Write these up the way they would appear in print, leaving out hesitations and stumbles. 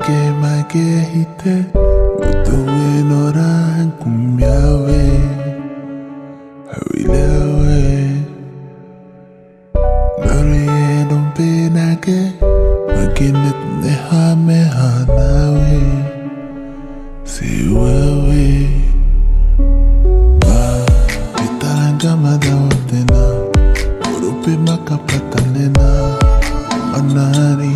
magehite utuwe noran kumyawe hawilewe Noriye dompe nage maginit nehame hanawe siwewe ma itaranga madawatena urupe makapatanena manari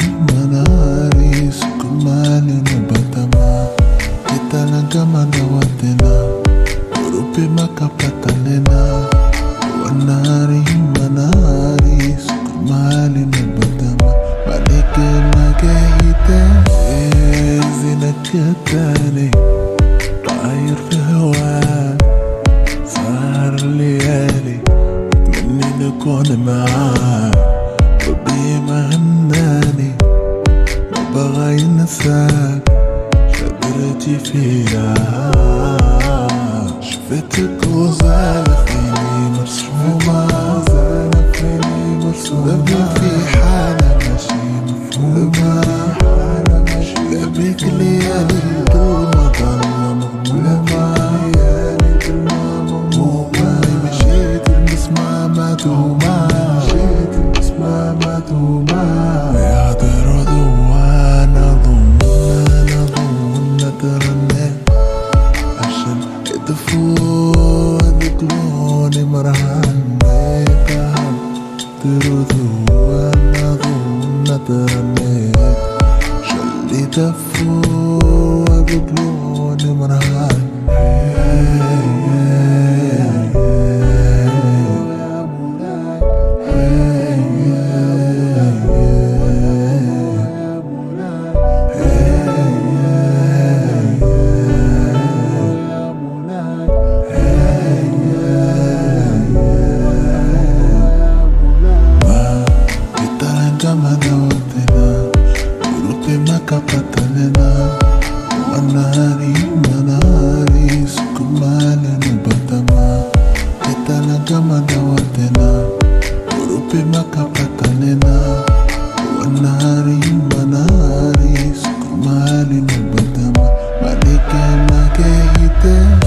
sukumali nubatama itaranga madawatena urupe makapatanena manari sukumali nubatama malike magehite zinakatani طاير في هواك سهر الليالي اتمنى نكون معاك ربي ما هناني ما بغى ينساك شدرتي فيها شفتك وزالة فيني مرسومة قلبي في حالة ماشي مفهومة قلبك ليالي الظلمة ضلمة مغمومة مشيت البسمة مدهومة يا طرد وانا ظن ترنى عشان يدفوا ذكروني مرهان طرد وانا ظن ترنى شلي دفوا ذكروني مرهان Kapatanena manari sukumali nubatama italaga madawatena urupe makapatanena manari sukumali nubatama malike magehite